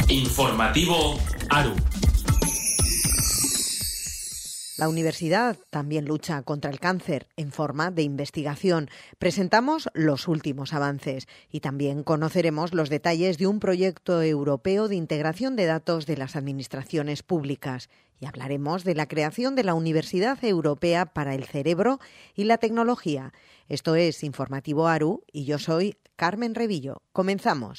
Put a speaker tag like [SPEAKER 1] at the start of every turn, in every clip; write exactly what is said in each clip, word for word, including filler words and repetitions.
[SPEAKER 1] Informativo ARU.
[SPEAKER 2] La universidad también lucha contra el cáncer en forma de investigación. Presentamos los últimos avances y también conoceremos los detalles de un proyecto europeo de integración de datos de las administraciones públicas. Y hablaremos de la creación de la Universidad Europea para el Cerebro y la Tecnología. Esto es Informativo ARU y yo soy Carmen Revillo. Comenzamos.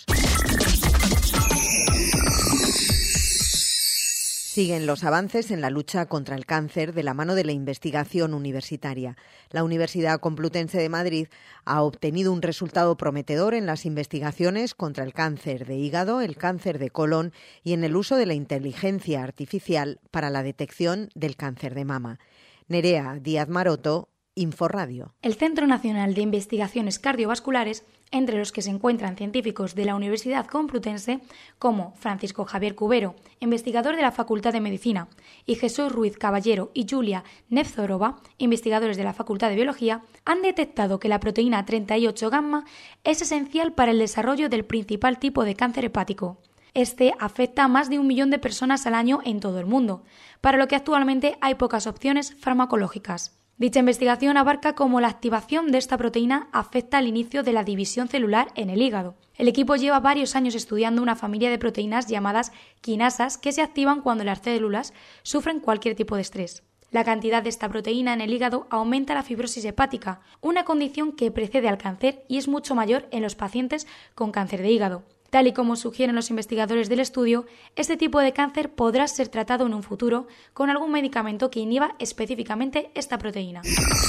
[SPEAKER 2] Siguen los avances en la lucha contra el cáncer de la mano de la investigación universitaria. La Universidad Complutense de Madrid ha obtenido un resultado prometedor en las investigaciones contra el cáncer de hígado, el cáncer de colon y en el uso de la inteligencia artificial para la detección del cáncer de mama. Nerea Díaz Maroto, Inforradio.
[SPEAKER 3] El Centro Nacional de Investigaciones Cardiovasculares, entre los que se encuentran científicos de la Universidad Complutense, como Francisco Javier Cubero, investigador de la Facultad de Medicina, y Jesús Ruiz Caballero y Julia Nevzorova, investigadores de la Facultad de Biología, han detectado que la proteína treinta y ocho gamma es esencial para el desarrollo del principal tipo de cáncer hepático. Este afecta a más de un millón de personas al año en todo el mundo, para lo que actualmente hay pocas opciones farmacológicas. Dicha investigación abarca cómo la activación de esta proteína afecta al inicio de la división celular en el hígado. El equipo lleva varios años estudiando una familia de proteínas llamadas quinasas que se activan cuando las células sufren cualquier tipo de estrés. La cantidad de esta proteína en el hígado aumenta la fibrosis hepática, una condición que precede al cáncer y es mucho mayor en los pacientes con cáncer de hígado. Tal y como sugieren los investigadores del estudio, este tipo de cáncer podrá ser tratado en un futuro con algún medicamento que inhiba específicamente esta proteína.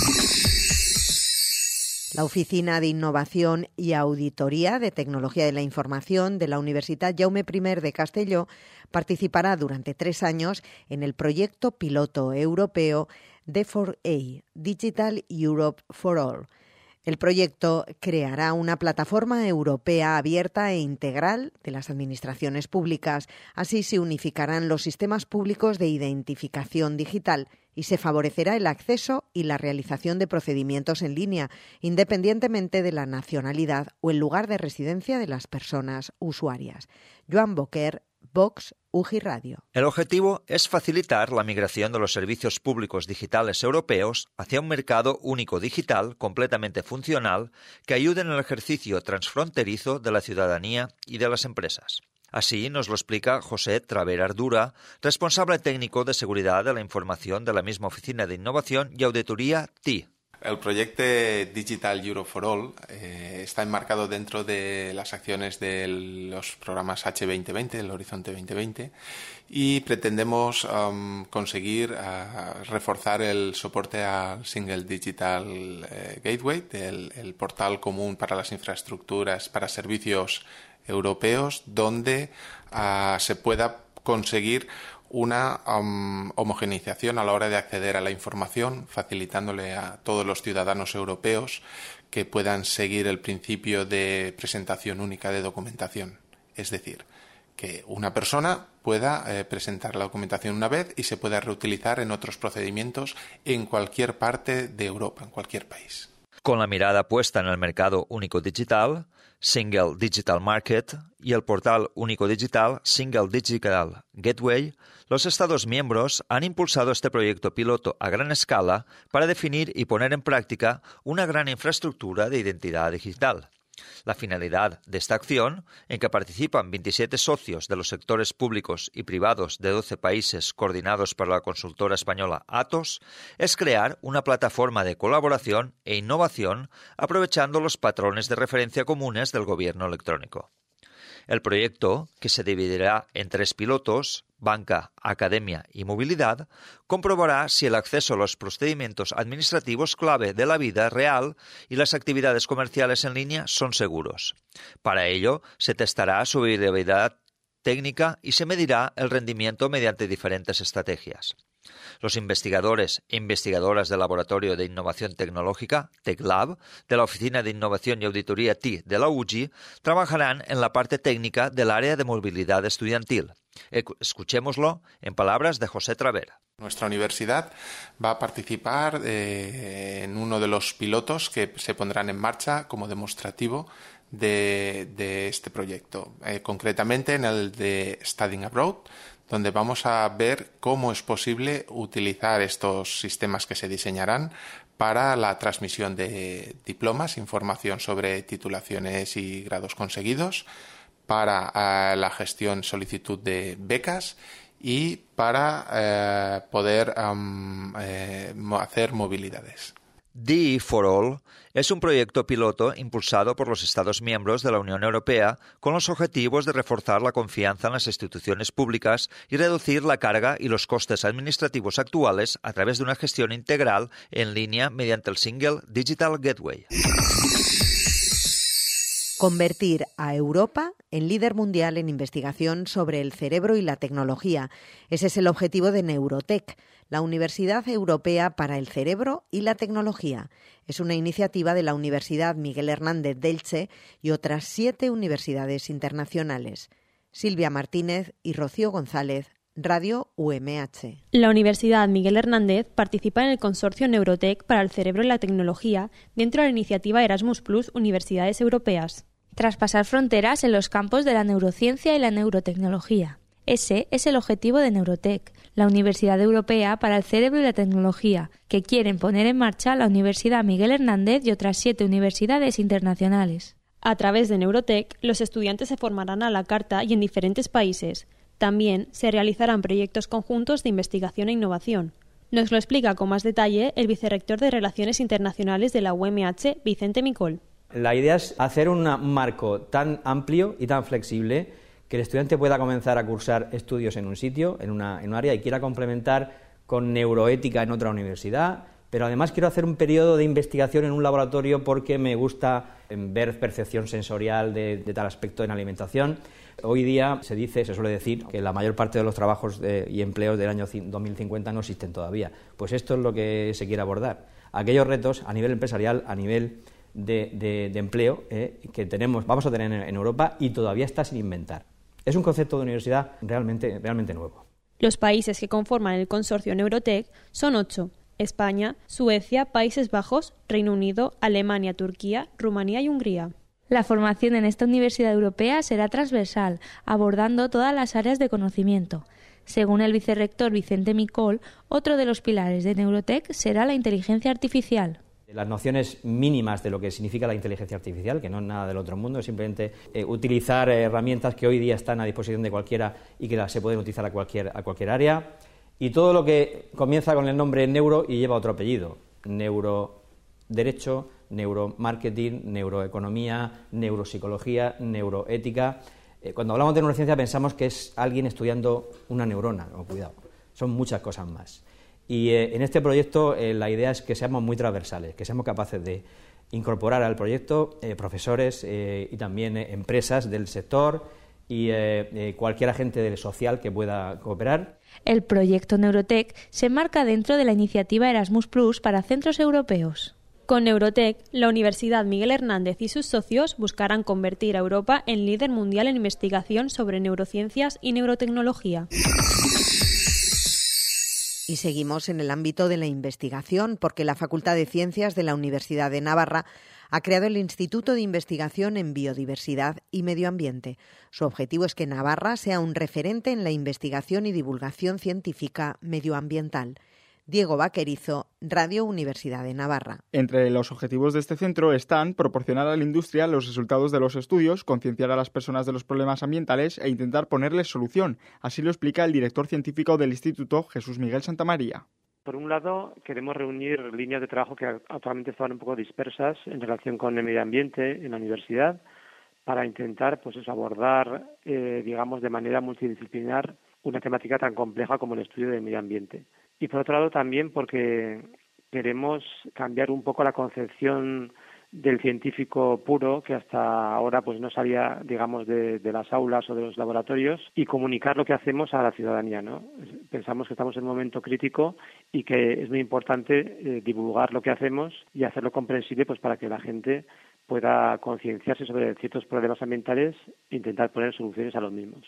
[SPEAKER 2] La Oficina de Innovación y Auditoría de Tecnología de la Información de la Universitat Jaume I de Castelló participará durante tres años en el proyecto piloto europeo D cuatro A, Digital Europe for All. El proyecto creará una plataforma europea abierta e integral de las administraciones públicas. Así se unificarán los sistemas públicos de identificación digital y se favorecerá el acceso y la realización de procedimientos en línea, independientemente de la nacionalidad o el lugar de residencia de las personas usuarias. Joan Boquer, Vox, U G I Radio.
[SPEAKER 4] El objetivo es facilitar la migración de los servicios públicos digitales europeos hacia un mercado único digital completamente funcional que ayude en el ejercicio transfronterizo de la ciudadanía y de las empresas. Así nos lo explica José Traver Ardura, responsable técnico de seguridad de la información de la misma Oficina de Innovación y Auditoría T I.
[SPEAKER 5] El proyecto Digital Europe for All eh, está enmarcado dentro de las acciones de los programas H veinte veinte, el Horizonte veinte veinte, y pretendemos um, conseguir uh, reforzar el soporte al Single Digital eh, Gateway, el, el portal común para las infraestructuras, para servicios europeos, donde uh, se pueda conseguir una um, homogeneización a la hora de acceder a la información, facilitándole a todos los ciudadanos europeos que puedan seguir el principio de presentación única de documentación. Es decir, que una persona pueda eh, presentar la documentación una vez y se pueda reutilizar en otros procedimientos en cualquier parte de Europa, en cualquier país.
[SPEAKER 4] Con la mirada puesta en el mercado único digital, Single Digital Market, y el portal único digital, Single Digital Gateway, los Estados miembros han impulsado este proyecto piloto a gran escala para definir y poner en práctica una gran infraestructura de identidad digital. La finalidad de esta acción, en que participan veintisiete socios de los sectores públicos y privados de doce países coordinados por la consultora española Atos, es crear una plataforma de colaboración e innovación aprovechando los patrones de referencia comunes del gobierno electrónico. El proyecto, que se dividirá en tres pilotos, banca, academia y movilidad, comprobará si el acceso a los procedimientos administrativos clave de la vida real y las actividades comerciales en línea son seguros. Para ello, se testará su viabilidad técnica y se medirá el rendimiento mediante diferentes estrategias. Los investigadores e investigadoras del Laboratorio de Innovación Tecnológica, TecLab, de la Oficina de Innovación y Auditoría T I de la U G I, trabajarán en la parte técnica del área de movilidad estudiantil. Escuchémoslo en palabras de José Traver.
[SPEAKER 5] Nuestra universidad va a participar eh, en uno de los pilotos que se pondrán en marcha como demostrativo de, de este proyecto, eh, concretamente en el de Studying Abroad, donde vamos a ver cómo es posible utilizar estos sistemas que se diseñarán para la transmisión de diplomas, información sobre titulaciones y grados conseguidos, para eh, la gestión solicitud de becas y para eh, poder um, eh, hacer movilidades.
[SPEAKER 4] D E for All es un proyecto piloto impulsado por los Estados miembros de la Unión Europea con los objetivos de reforzar la confianza en las instituciones públicas y reducir la carga y los costes administrativos actuales a través de una gestión integral en línea mediante el Single Digital Gateway.
[SPEAKER 2] Convertir a Europa en líder mundial en investigación sobre el cerebro y la tecnología. Ese es el objetivo de Neurotech, la Universidad Europea para el Cerebro y la Tecnología. Es una iniciativa de la Universidad Miguel Hernández de Elche y otras siete universidades internacionales. Silvia Martínez y Rocío González, Radio U M H.
[SPEAKER 1] La Universidad Miguel Hernández participa en el consorcio Neurotech para el Cerebro y la Tecnología dentro de la iniciativa Erasmus Plus Universidades Europeas.
[SPEAKER 3] Traspasar fronteras en los campos de la neurociencia y la neurotecnología. Ese es el objetivo de Neurotech, la Universidad Europea para el Cerebro y la Tecnología, que quieren poner en marcha la Universidad Miguel Hernández y otras siete universidades internacionales.
[SPEAKER 1] A través de Neurotech, los estudiantes se formarán a la carta y en diferentes países. También se realizarán proyectos conjuntos de investigación e innovación. Nos lo explica con más detalle el vicerrector de Relaciones Internacionales de la U M H, Vicente Micol.
[SPEAKER 6] La idea es hacer un marco tan amplio y tan flexible que el estudiante pueda comenzar a cursar estudios en un sitio, en, una, en un área, y quiera complementar con neuroética en otra universidad, pero además quiero hacer un periodo de investigación en un laboratorio porque me gusta ver percepción sensorial de, de tal aspecto en alimentación. Hoy día se dice, se suele decir, que la mayor parte de los trabajos de, y empleos del año dos mil cincuenta no existen todavía. Pues esto es lo que se quiere abordar. Aquellos retos a nivel empresarial, a nivel de, de, de empleo eh, que tenemos, vamos a tener en, en Europa y todavía está sin inventar. Es un concepto de universidad realmente, realmente nuevo.
[SPEAKER 1] Los países que conforman el consorcio Neurotech son ocho: España, Suecia, Países Bajos, Reino Unido, Alemania, Turquía, Rumanía y Hungría.
[SPEAKER 3] La formación en esta universidad europea será transversal, abordando todas las áreas de conocimiento. Según el vicerrector Vicente Micol, otro de los pilares de Neurotech será la inteligencia artificial.
[SPEAKER 6] Las nociones mínimas de lo que significa la inteligencia artificial, que no es nada del otro mundo, es simplemente eh, utilizar eh, herramientas que hoy día están a disposición de cualquiera y que las, se pueden utilizar a cualquier, a cualquier área. Y todo lo que comienza con el nombre neuro y lleva otro apellido: neuroderecho, neuromarketing, neuroeconomía, neuropsicología, neuroética. Eh, cuando hablamos de neurociencia pensamos que es alguien estudiando una neurona. No, cuidado, son muchas cosas más. Y eh, en este proyecto eh, la idea es que seamos muy transversales, que seamos capaces de incorporar al proyecto eh, profesores eh, y también eh, empresas del sector y eh, eh, cualquier agente del social que pueda cooperar.
[SPEAKER 3] El proyecto Neurotech se enmarca dentro de la iniciativa Erasmus Plus para centros europeos.
[SPEAKER 1] Con Neurotech, la Universidad Miguel Hernández y sus socios buscarán convertir a Europa en líder mundial en investigación sobre neurociencias y neurotecnología.
[SPEAKER 2] Y seguimos en el ámbito de la investigación, porque la Facultad de Ciencias de la Universidad de Navarra ha creado el Instituto de Investigación en Biodiversidad y Medio Ambiente. Su objetivo es que Navarra sea un referente en la investigación y divulgación científica medioambiental. Diego Vaquerizo, Radio Universidad de Navarra.
[SPEAKER 7] Entre los objetivos de este centro están proporcionar a la industria los resultados de los estudios, concienciar a las personas de los problemas ambientales e intentar ponerles solución. Así lo explica el director científico del Instituto, Jesús Miguel Santamaría.
[SPEAKER 8] Por un lado, queremos reunir líneas de trabajo que actualmente estaban un poco dispersas en relación con el medio ambiente en la universidad para intentar pues eso, abordar, eh, digamos, de manera multidisciplinar una temática tan compleja como el estudio del medio ambiente. Y por otro lado también porque queremos cambiar un poco la concepción del científico puro que hasta ahora pues no salía, digamos, de, de las aulas o de los laboratorios y comunicar lo que hacemos a la ciudadanía, ¿no? Pensamos que estamos en un momento crítico y que es muy importante eh, divulgar lo que hacemos y hacerlo comprensible pues para que la gente pueda concienciarse sobre ciertos problemas ambientales e intentar poner soluciones a los mismos.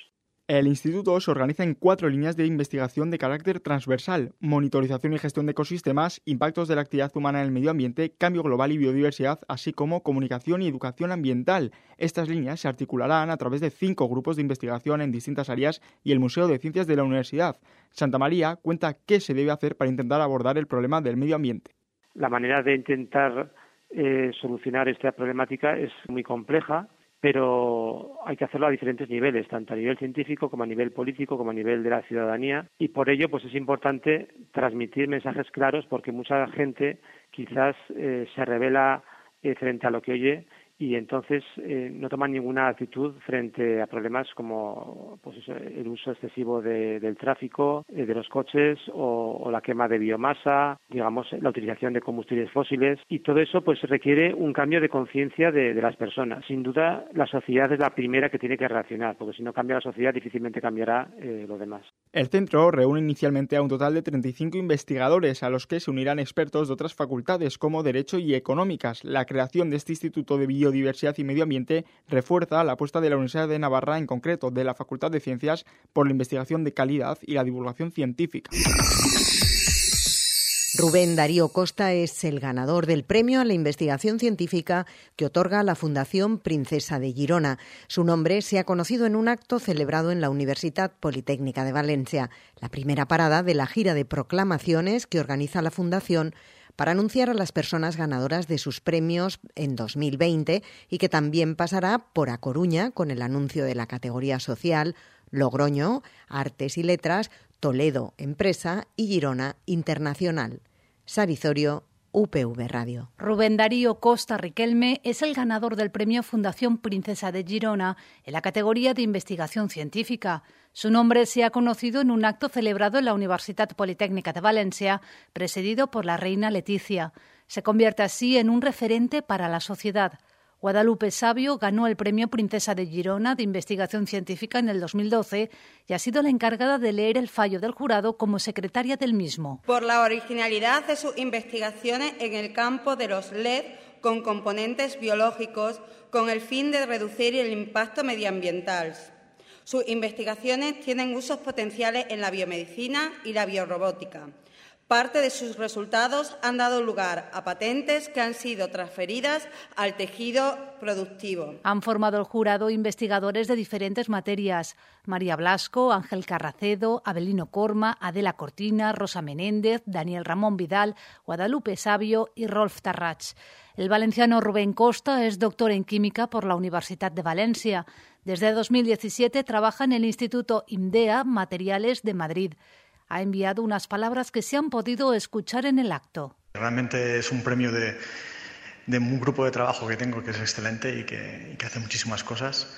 [SPEAKER 7] El instituto se organiza en cuatro líneas de investigación de carácter transversal: monitorización y gestión de ecosistemas, impactos de la actividad humana en el medio ambiente, cambio global y biodiversidad, así como comunicación y educación ambiental. Estas líneas se articularán a través de cinco grupos de investigación en distintas áreas y el Museo de Ciencias de la Universidad. Santa María cuenta qué se debe hacer para intentar abordar el problema del medio ambiente.
[SPEAKER 8] La manera de intentar eh, solucionar esta problemática es muy compleja, pero hay que hacerlo a diferentes niveles, tanto a nivel científico como a nivel político, como a nivel de la ciudadanía, y por ello pues es importante transmitir mensajes claros, porque mucha gente quizás eh, se revela eh, frente a lo que oye y entonces eh, no toman ninguna actitud frente a problemas como pues eso, el uso excesivo de, del tráfico, eh, de los coches o, o la quema de biomasa, digamos la utilización de combustibles fósiles, y todo eso pues requiere un cambio de conciencia de, de las personas. Sin duda la sociedad es la primera que tiene que reaccionar, porque si no cambia la sociedad difícilmente cambiará eh, lo demás.
[SPEAKER 7] El centro reúne inicialmente a un total de treinta y cinco investigadores, a los que se unirán expertos de otras facultades como Derecho y Económicas. La creación de este Instituto de Biodiversidad y Medio Ambiente refuerza la apuesta de la Universidad de Navarra, en concreto de la Facultad de Ciencias, por la investigación de calidad y la divulgación científica.
[SPEAKER 2] Rubén Darío Costa es el ganador del premio a la investigación científica que otorga la Fundación Princesa de Girona. Su nombre se ha conocido en un acto celebrado en la Universitat Politécnica de Valencia, la primera parada de la gira de proclamaciones que organiza la Fundación para anunciar a las personas ganadoras de sus premios en dos mil veinte y que también pasará por A Coruña con el anuncio de la categoría social, Logroño, Artes y Letras, Toledo, Empresa y Girona, Internacional. Sarizorio, U P V Radio.
[SPEAKER 9] Rubén Darío Costa Riquelme es el ganador del premio Fundación Princesa de Girona en la categoría de investigación científica. Su nombre se ha conocido en un acto celebrado en la Universitat Politécnica de Valencia, presidido por la reina Leticia. Se convierte así en un referente para la sociedad. Guadalupe Sabio ganó el premio Princesa de Girona de Investigación Científica en el dos mil doce y ha sido la encargada de leer el fallo del jurado como secretaria del mismo.
[SPEAKER 10] Por la originalidad de sus investigaciones en el campo de los L E D con componentes biológicos con el fin de reducir el impacto medioambiental. Sus investigaciones tienen usos potenciales en la biomedicina y la biorrobótica. Parte de sus resultados han dado lugar a patentes que han sido transferidas al tejido productivo.
[SPEAKER 9] Han formado el jurado investigadores de diferentes materias: María Blasco, Ángel Carracedo, Abelino Corma, Adela Cortina, Rosa Menéndez, Daniel Ramón Vidal, Guadalupe Sabio y Rolf Tarrach. El valenciano Rubén Costa es doctor en química por la Universitat de Valencia. Desde dos mil diecisiete trabaja en el Instituto IMDEA Materiales de Madrid. Ha enviado unas palabras que se han podido escuchar en el acto.
[SPEAKER 11] Realmente es un premio de, de un grupo de trabajo que tengo que es excelente y que, y que hace muchísimas cosas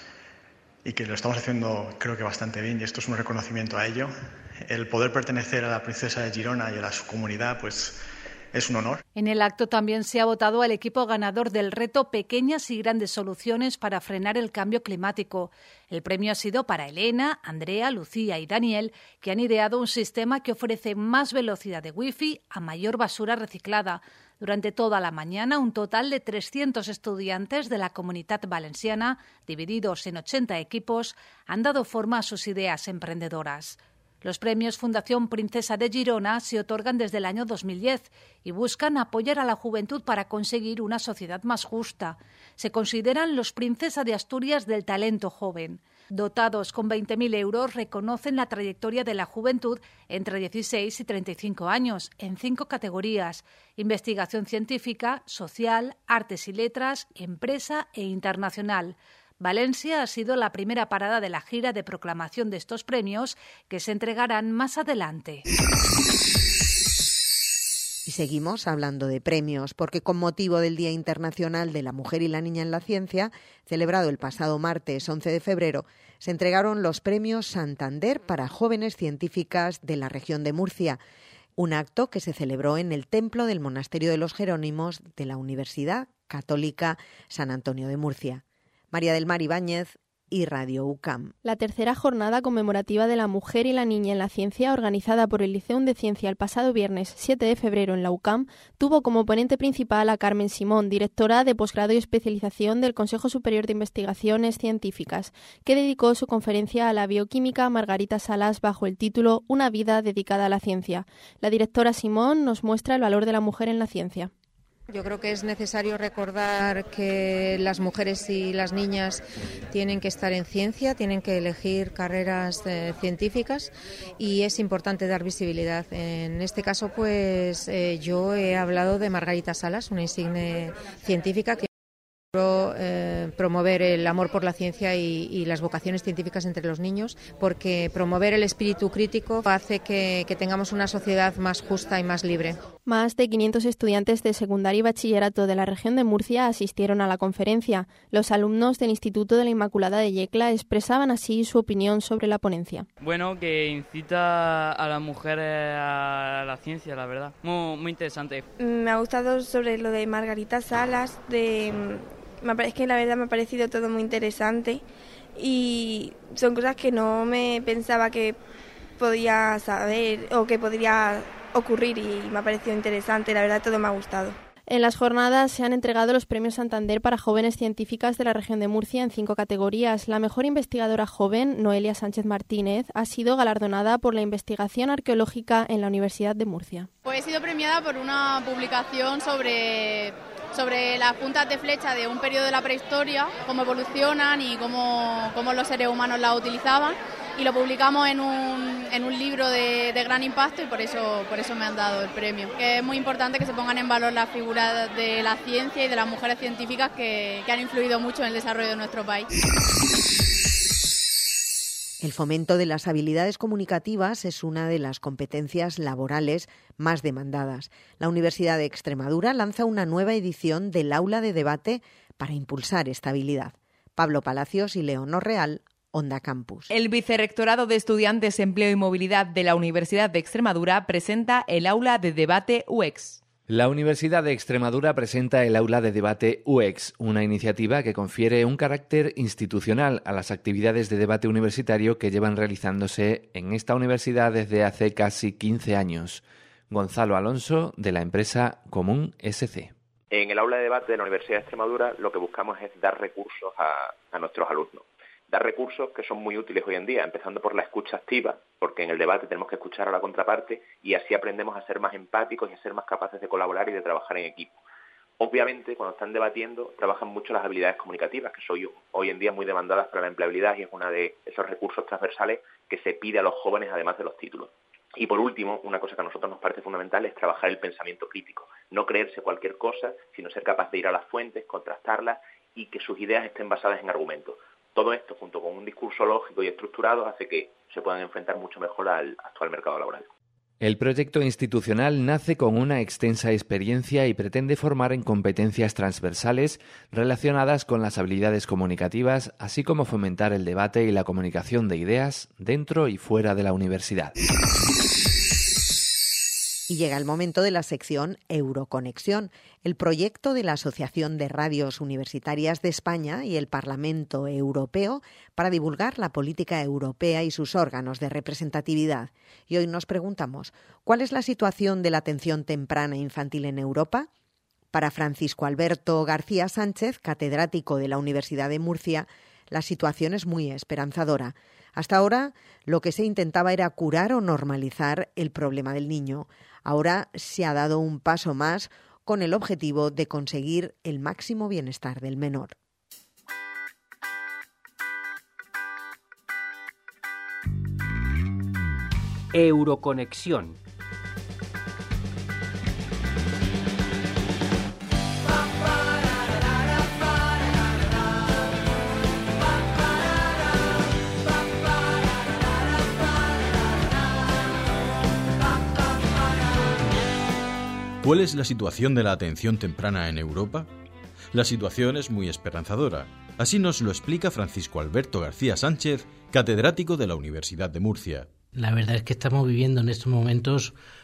[SPEAKER 11] y que lo estamos haciendo creo que bastante bien, y esto es un reconocimiento a ello. El poder pertenecer a la Princesa de Girona y a su comunidad pues es un honor.
[SPEAKER 9] En el acto también se ha votado al equipo ganador del reto Pequeñas y Grandes Soluciones para frenar el cambio climático. El premio ha sido para Elena, Andrea, Lucía y Daniel, que han ideado un sistema que ofrece más velocidad de wifi a mayor basura reciclada. Durante toda la mañana, un total de trescientos estudiantes de la Comunitat Valenciana, divididos en ochenta equipos, han dado forma a sus ideas emprendedoras. Los premios Fundación Princesa de Girona se otorgan desde el año dos mil diez y buscan apoyar a la juventud para conseguir una sociedad más justa. Se consideran los Princesa de Asturias del talento joven. Dotados con veinte mil euros, reconocen la trayectoria de la juventud entre dieciséis y treinta y cinco años, en cinco categorías: investigación científica, social, artes y letras, empresa e internacional. Valencia ha sido la primera parada de la gira de proclamación de estos premios, que se entregarán más adelante.
[SPEAKER 2] Y seguimos hablando de premios, porque con motivo del Día Internacional de la Mujer y la Niña en la Ciencia, celebrado el pasado martes once de febrero, se entregaron los premios Santander para jóvenes científicas de la región de Murcia, un acto que se celebró en el templo del Monasterio de los Jerónimos de la Universidad Católica San Antonio de Murcia. María del Mar Ibáñez, y Radio U C A M.
[SPEAKER 12] La tercera jornada conmemorativa de la mujer y la niña en la ciencia, organizada por el Liceum de Ciencia el pasado viernes siete de febrero en la U C A M, tuvo como ponente principal a Carmen Simón, directora de posgrado y especialización del Consejo Superior de Investigaciones Científicas, que dedicó su conferencia a la bioquímica Margarita Salas bajo el título Una vida dedicada a la ciencia. La directora Simón nos muestra el valor de la mujer en la ciencia.
[SPEAKER 13] Yo creo que es necesario recordar que las mujeres y las niñas tienen que estar en ciencia, tienen que elegir carreras eh, científicas y es importante dar visibilidad. En este caso, pues eh, yo he hablado de Margarita Salas, una insigne científica que Eh, promover el amor por la ciencia y, y las vocaciones científicas entre los niños, porque promover el espíritu crítico hace que, que tengamos una sociedad más justa y más libre.
[SPEAKER 12] Más de quinientos estudiantes de secundaria y bachillerato de la región de Murcia asistieron a la conferencia. Los alumnos del Instituto de la Inmaculada de Yecla expresaban así su opinión sobre la ponencia.
[SPEAKER 14] Bueno, que incita a las mujeres a la ciencia, la verdad. Muy, muy interesante.
[SPEAKER 15] Me ha gustado sobre lo de Margarita Salas, de... Es que la verdad me ha parecido todo muy interesante y son cosas que no me pensaba que podía saber o que podría ocurrir y me ha parecido interesante, la verdad todo me ha gustado.
[SPEAKER 12] En las jornadas se han entregado los premios Santander para jóvenes científicas de la región de Murcia en cinco categorías. La mejor investigadora joven, Noelia Sánchez Martínez, ha sido galardonada por la investigación arqueológica en la Universidad de Murcia.
[SPEAKER 16] Pues he sido premiada por una publicación sobre, sobre las puntas de flecha de un periodo de la prehistoria, cómo evolucionan y cómo, cómo los seres humanos las utilizaban. Y lo publicamos en un, en un libro de, de gran impacto y por eso, por eso me han dado el premio. Que es muy importante que se pongan en valor las figuras de la ciencia y de las mujeres científicas que, que han influido mucho en el desarrollo de nuestro país.
[SPEAKER 2] El fomento de las habilidades comunicativas es una de las competencias laborales más demandadas. La Universidad de Extremadura lanza una nueva edición del Aula de Debate para impulsar esta habilidad. Pablo Palacios y Leonor Real, Onda Campus.
[SPEAKER 17] El Vicerrectorado de Estudiantes, Empleo y Movilidad de la Universidad de Extremadura presenta el Aula de Debate U X.
[SPEAKER 18] La Universidad de Extremadura presenta el Aula de Debate U X, una iniciativa que confiere un carácter institucional a las actividades de debate universitario que llevan realizándose en esta universidad desde hace casi quince años. Gonzalo Alonso, de la empresa Común S C.
[SPEAKER 19] En el Aula de Debate de la Universidad de Extremadura lo que buscamos es dar recursos a, a nuestros alumnos. Dar recursos que son muy útiles hoy en día, empezando por la escucha activa, porque en el debate tenemos que escuchar a la contraparte y así aprendemos a ser más empáticos y a ser más capaces de colaborar y de trabajar en equipo. Obviamente, cuando están debatiendo, trabajan mucho las habilidades comunicativas, que son hoy en día muy demandadas para la empleabilidad y es uno de esos recursos transversales que se pide a los jóvenes además de los títulos. Y por último, una cosa que a nosotros nos parece fundamental es trabajar el pensamiento crítico, no creerse cualquier cosa, sino ser capaz de ir a las fuentes, contrastarlas y que sus ideas estén basadas en argumentos. Todo esto, junto con un discurso lógico y estructurado, hace que se puedan enfrentar mucho mejor al actual mercado laboral.
[SPEAKER 18] El proyecto institucional nace con una extensa experiencia y pretende formar en competencias transversales relacionadas con las habilidades comunicativas, así como fomentar el debate y la comunicación de ideas dentro y fuera de la universidad.
[SPEAKER 2] Y llega el momento de la sección Euroconexión, el proyecto de la Asociación de Radios Universitarias de España y el Parlamento Europeo para divulgar la política europea y sus órganos de representatividad. Y hoy nos preguntamos, ¿cuál es la situación de la atención temprana infantil en Europa? Para Francisco Alberto García Sánchez, catedrático de la Universidad de Murcia, la situación es muy esperanzadora. Hasta ahora, lo que se intentaba era curar o normalizar el problema del niño. Ahora se ha dado un paso más con el objetivo de conseguir el máximo bienestar del menor.
[SPEAKER 20] Euroconexión.
[SPEAKER 21] ¿Cuál es la situación de la atención temprana en Europa? La situación es muy esperanzadora. Así nos lo explica Francisco Alberto García Sánchez, catedrático de la Universidad de Murcia.
[SPEAKER 22] La verdad es que estamos viviendo en estos momentos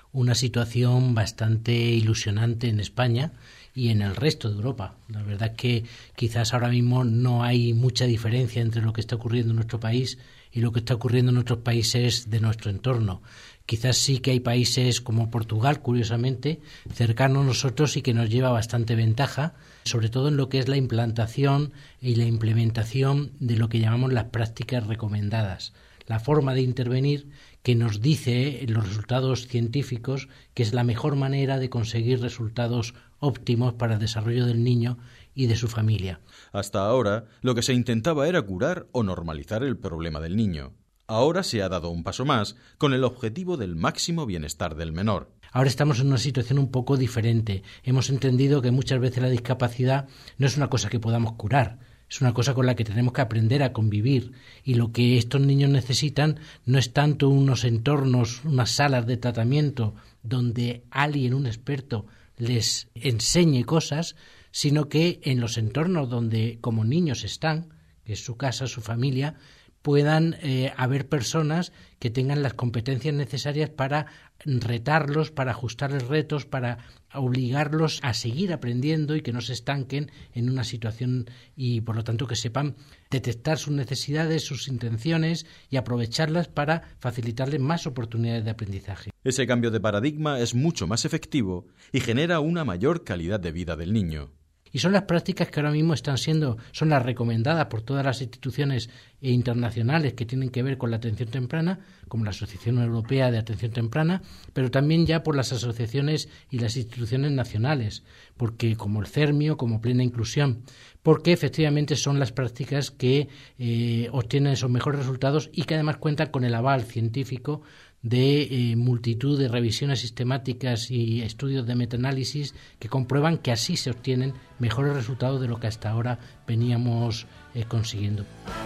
[SPEAKER 20] una situación bastante ilusionante en España y en el resto de Europa. La verdad es que quizás ahora mismo no hay mucha diferencia entre lo que está ocurriendo en nuestro país y lo que está ocurriendo en otros países de nuestro entorno. Quizás sí que hay países como Portugal, curiosamente, cercanos a nosotros y que nos lleva bastante ventaja, sobre todo en lo que es la implantación y la implementación de lo que llamamos las prácticas recomendadas. La forma de intervenir que nos dice en los resultados científicos que es la mejor manera de conseguir resultados óptimos para el desarrollo del niño y de su familia.
[SPEAKER 21] Hasta ahora, lo que se intentaba era curar o normalizar el problema del niño. Ahora se ha dado un paso más con el objetivo del máximo bienestar del menor.
[SPEAKER 20] Ahora estamos en una situación un poco diferente. Hemos entendido que muchas veces la discapacidad no es una cosa que podamos curar, es una cosa con la que tenemos que aprender a convivir, y lo que estos niños necesitan no es tanto unos entornos, unas salas de tratamiento donde alguien, un experto, les enseñe cosas, sino que en los entornos donde como niños están, que es su casa, su familia, puedan eh, haber personas que tengan las competencias necesarias para retarlos, para ajustarles retos, para obligarlos a seguir aprendiendo y que no se estanquen en una situación, y por lo tanto que sepan detectar sus necesidades, sus intenciones y aprovecharlas para facilitarles más oportunidades de aprendizaje.
[SPEAKER 21] Ese cambio de paradigma es mucho más efectivo y genera una mayor calidad de vida del niño.
[SPEAKER 20] Y son las prácticas que ahora mismo están siendo, son las recomendadas por todas las instituciones internacionales que tienen que ver con la atención temprana, como la Asociación Europea de Atención Temprana, pero también ya por las asociaciones y las instituciones nacionales, porque como el CERMIO, como Plena Inclusión, porque efectivamente son las prácticas que eh, obtienen esos mejores resultados y que además cuentan con el aval científico de eh, multitud de revisiones sistemáticas y estudios de metaanálisis que comprueban que así se obtienen mejores resultados de lo que hasta ahora veníamos eh, consiguiendo.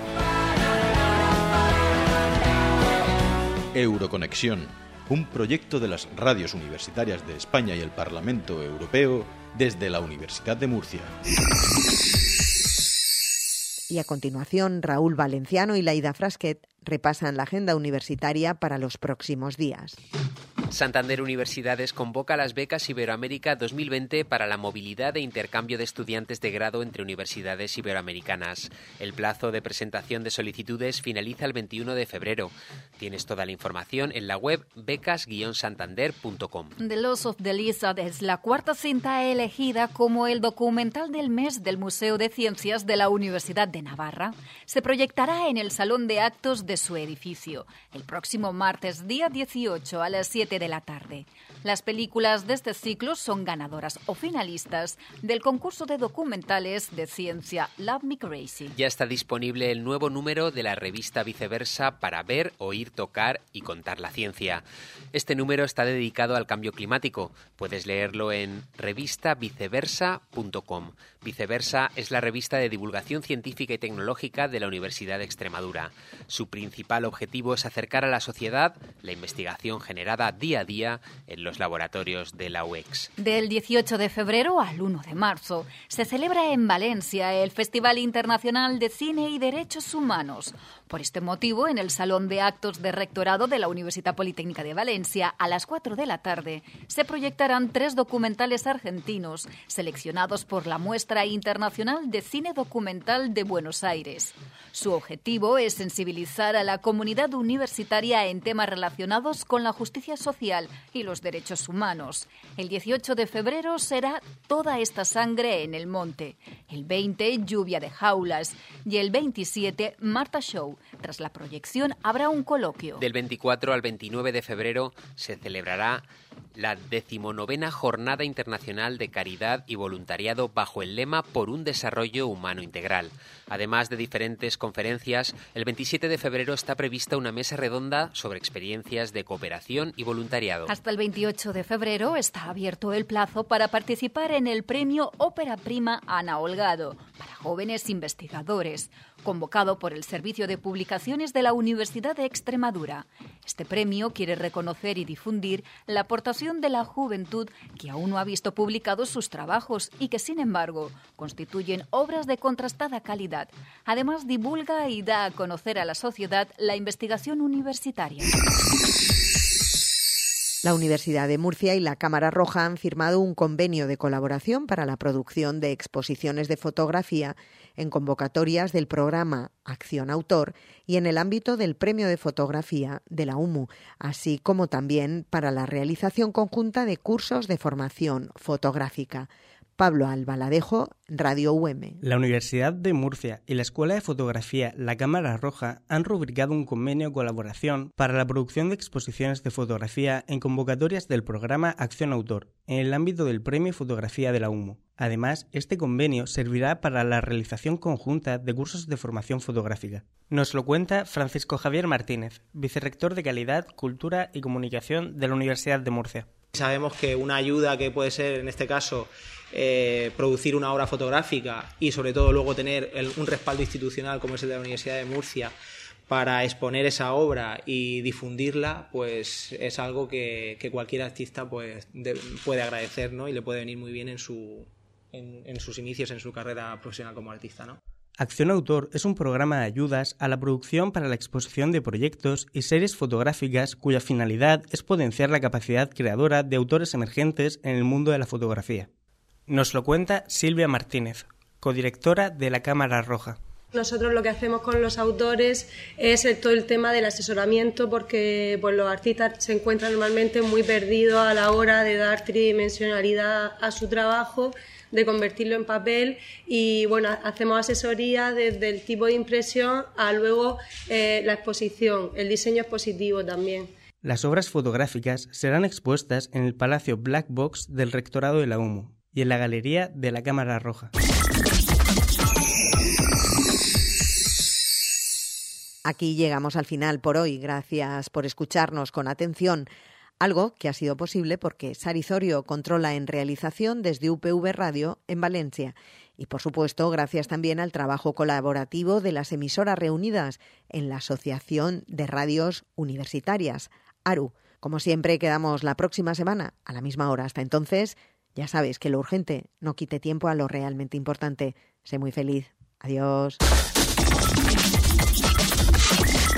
[SPEAKER 21] Euroconexión, un proyecto de las radios universitarias de España y el Parlamento Europeo desde la Universidad de Murcia.
[SPEAKER 2] Y a continuación, Raúl Valenciano y Laida Frasquet repasan la agenda universitaria para los próximos días.
[SPEAKER 22] Santander Universidades convoca las becas Iberoamérica dos mil veinte para la movilidad e intercambio de estudiantes de grado entre universidades iberoamericanas. El plazo de presentación de solicitudes finaliza el veintiuno de febrero. Tienes toda la información en la web becas guion santander punto com.
[SPEAKER 9] The Loss of the Lizard es la cuarta cinta elegida como el documental del mes del Museo de Ciencias de la Universidad de Navarra. Se proyectará en el salón de actos de su edificio el próximo martes, día dieciocho, a las siete de la tarde. Las películas de este ciclo son ganadoras o finalistas del concurso de documentales de ciencia Love Me Crazy.
[SPEAKER 22] Ya está disponible el nuevo número de la revista Viceversa para ver, oír, tocar y contar la ciencia. Este número está dedicado al cambio climático. Puedes leerlo en revista viceversa punto com. Viceversa es la revista de divulgación científica y tecnológica de la Universidad de Extremadura. Su principal objetivo es acercar a la sociedad la investigación generada día a día en los laboratorios de la U E X.
[SPEAKER 9] Del dieciocho de febrero al uno de marzo se celebra en Valencia el Festival Internacional de Cine y Derechos Humanos. Por este motivo, en el Salón de Actos de Rectorado de la Universidad Politécnica de Valencia, a las cuatro de la tarde, se proyectarán tres documentales argentinos seleccionados por la Muestra Internacional de Cine Documental de Buenos Aires. Su objetivo es sensibilizar a la comunidad universitaria en temas relacionados con la justicia social y los derechos humanos. El dieciocho de febrero será Toda esta sangre en el monte. El veinte, Lluvia de jaulas. Y el veintisiete, Marta Show. Tras la proyección habrá un coloquio.
[SPEAKER 22] Del veinticuatro al veintinueve de febrero se celebrará la decimonovena Jornada Internacional de Caridad y Voluntariado bajo el lema Por un desarrollo humano integral. Además de diferentes conferencias, el veintisiete de febrero está prevista una mesa redonda sobre experiencias de cooperación y voluntariado.
[SPEAKER 9] Hasta el veintiocho de febrero está abierto el plazo para participar en el premio Ópera Prima Ana Holgado para jóvenes investigadores, convocado por el Servicio de Publicaciones de la Universidad de Extremadura. Este premio quiere reconocer y difundir la aportación de la juventud que aún no ha visto publicados sus trabajos y que, sin embargo, constituyen obras de contrastada calidad. Además, divulga y da a conocer a la sociedad la investigación universitaria.
[SPEAKER 2] La Universidad de Murcia y la Cámara Roja han firmado un convenio de colaboración para la producción de exposiciones de fotografía en convocatorias del programa Acción Autor y en el ámbito del Premio de Fotografía de la U M U, así como también para la realización conjunta de cursos de formación fotográfica. Pablo Albaladejo, Radio U M.
[SPEAKER 4] La Universidad de Murcia y la Escuela de Fotografía La Cámara Roja han rubricado un convenio de colaboración para la producción de exposiciones de fotografía en convocatorias del programa Acción Autor, en el ámbito del Premio Fotografía de la U M U. Además, este convenio servirá para la realización conjunta de cursos de formación fotográfica. Nos lo cuenta Francisco Javier Martínez, vicerrector de Calidad, Cultura y Comunicación de la Universidad de Murcia.
[SPEAKER 5] Sabemos que una ayuda que puede ser, en este caso, eh, producir una obra fotográfica y sobre todo luego tener el, un respaldo institucional como es el de la Universidad de Murcia para exponer esa obra y difundirla, pues es algo que, que cualquier artista pues, de, puede agradecer, ¿no? Y le puede venir muy bien en, su, en, en sus inicios, en su carrera profesional como artista, ¿no?
[SPEAKER 4] Acción Autor es un programa de ayudas a la producción para la exposición de proyectos y series fotográficas cuya finalidad es potenciar la capacidad creadora de autores emergentes en el mundo de la fotografía. Nos lo cuenta Silvia Martínez, codirectora de la Cámara Roja.
[SPEAKER 23] Nosotros lo que hacemos con los autores es todo el tema del asesoramiento, porque pues, los artistas se encuentran normalmente muy perdidos a la hora de dar tridimensionalidad a su trabajo, de convertirlo en papel, y bueno, hacemos asesoría desde el tipo de impresión a luego eh, la exposición, el diseño expositivo también.
[SPEAKER 4] Las obras fotográficas serán expuestas en el Palacio Black Box del Rectorado de la U M U y en la Galería de la Cámara Roja.
[SPEAKER 2] Aquí llegamos al final por hoy. Gracias por escucharnos con atención. Algo que ha sido posible porque Sari Zorio controla en realización desde U P V Radio en Valencia. Y, por supuesto, gracias también al trabajo colaborativo de las emisoras reunidas en la Asociación de Radios Universitarias, ARU. Como siempre, quedamos la próxima semana a la misma hora. Hasta entonces, ya sabes que lo urgente no quite tiempo a lo realmente importante. Sé muy feliz. Adiós.